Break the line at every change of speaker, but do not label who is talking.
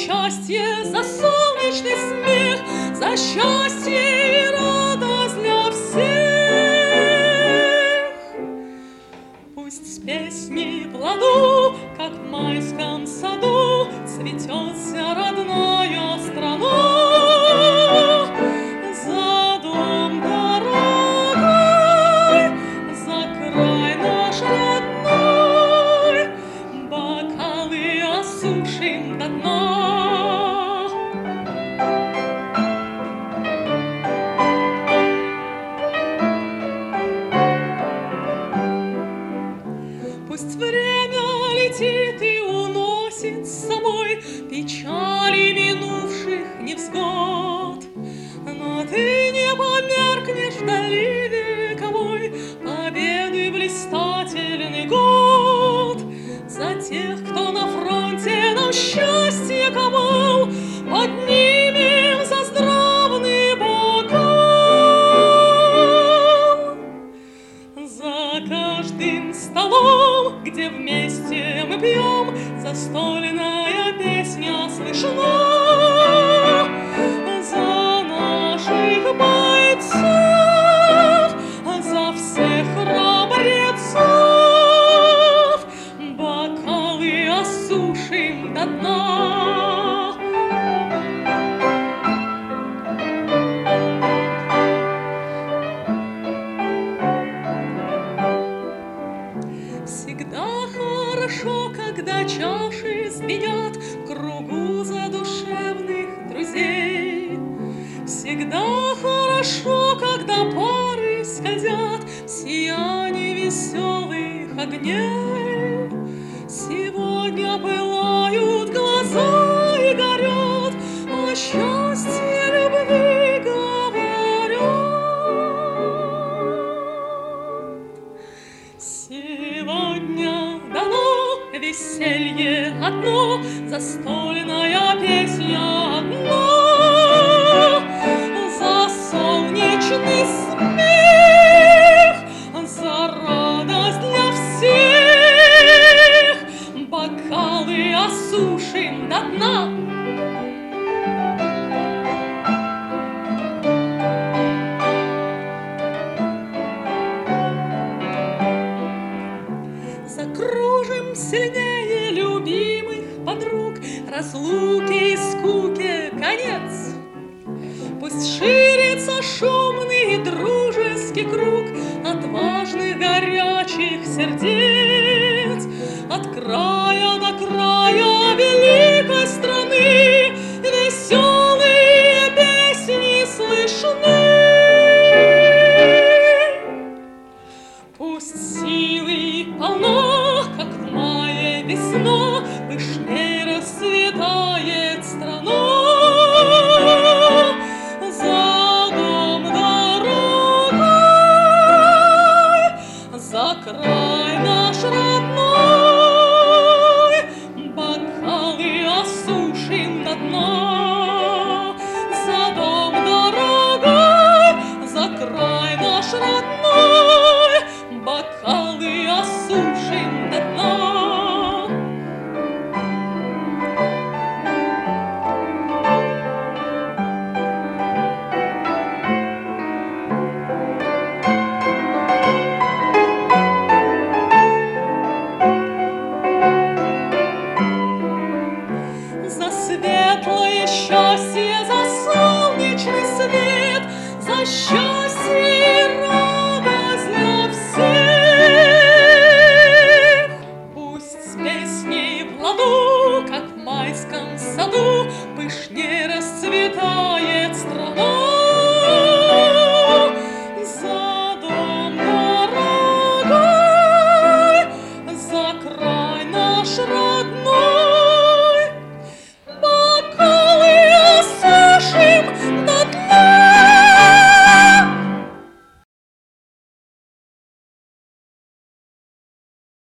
счастье, за солнечный смех, за счастье и радость для всех. Пусть с песней в ладу, как в майском саду, цветет вся родная страна. За дом дорогой, за край наш родной, бокалы осушим до дна. Пусть время летит и уносит с собой печали минувших невзгод, но ты не померкнешь вдали вековой победы блистательный год. За тех, кто на фронте нам счастье ковал, поднимем за здравный бокал. За каждым столом, где вместе мы пьем, застольная песня слышна. За наших бойцов, за всех храбрецов, бокалы осушим до дна. Всегда хорошо, когда чаши звенят в кругу задушевных друзей. Всегда хорошо, когда пары скользят в сиянии веселых огней. Сегодня пылают глаза и горят, о счастье любви говорят. Сегодня дано веселье одно, застольная песня одна. За солнечный смех, за радость для всех, бокалы осушим до дна. Закружим сильнее любимых подруг, разлуки и скуке конец. Пусть ширится шумный и дружеский круг отважных горячих сердец. От края до края великой страны веселые песни слышны. Пусть силы полно, как в мае весна, пышней расцветает страна. За дом дорогой, за край наш родной, бокалы осушим до дна. За дом дорогой, за край наш родной, бокалы осушим до дна. За светлое счастье, за солнечный свет, за счастье